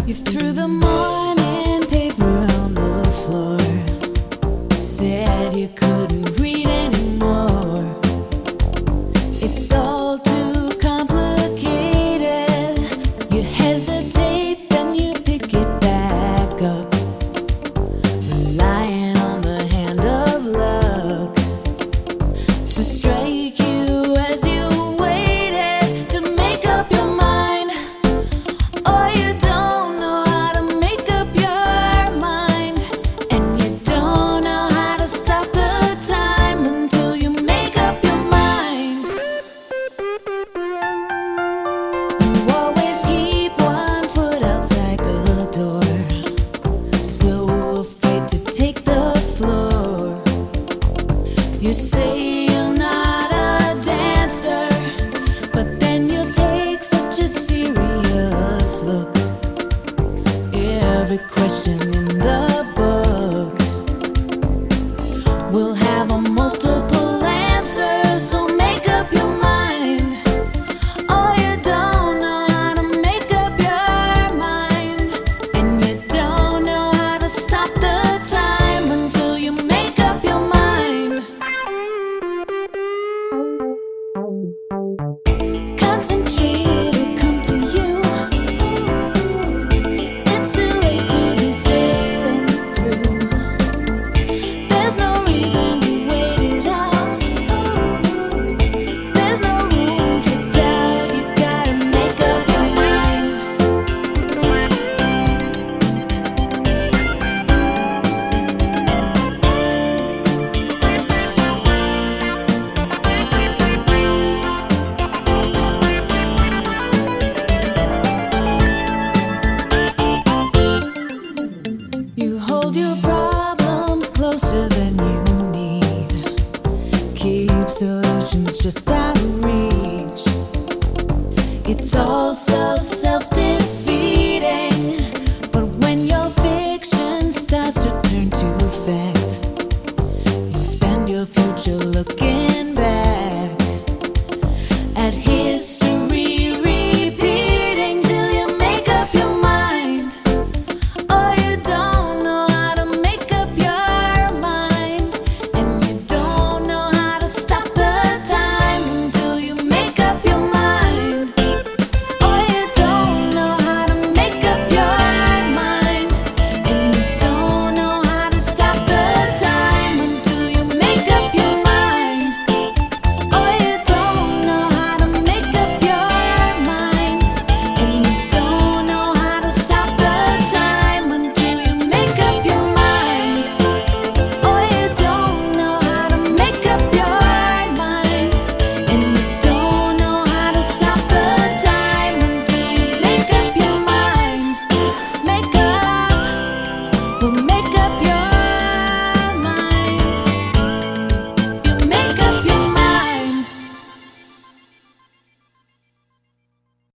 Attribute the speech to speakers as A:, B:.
A: You threw the morning paper on the floor, said you couldn't read anymore. It's all too complicated. You hesitate, then you pick it back up, relying on the hand of luck to strike you as you waited to make up your mind. Or you don't know how to make up your mind, and you don't know how to stop the time until you make up your mind. You always keep one foot outside the door, so afraid to take the floor. You say you're not a dancer, but then you take such a serious look. Every question in the book will have a multiple answer, so make up your mind. Oh, you don't know how to make up your mind, and you don't know how to stop the time until you make up your mind. Concentrate or come to you. It's too late to be sailing through. There's no reason to wait it out. There's no room for doubt. You gotta make up your mind. You hold your problems closer than you need. Keep solutions just out of reach. It's all so self-defeating. But when your fiction starts to turn to fact, you spend your future looking